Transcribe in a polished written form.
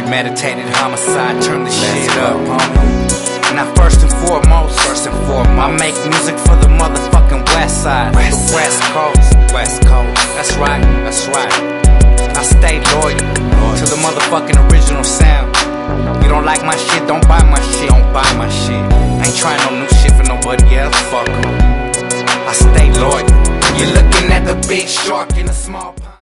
Premeditated homicide, turn the shit up, homie. Now first and foremost, I make music for the motherfucking West Side, the West Coast. That's right. I stay loyal to the motherfucking original sound. You don't like my shit, don't buy my shit. I ain't trying no new shit for nobody else. Fuck 'em. I stay loyal. You're looking at the big shark in the small pond.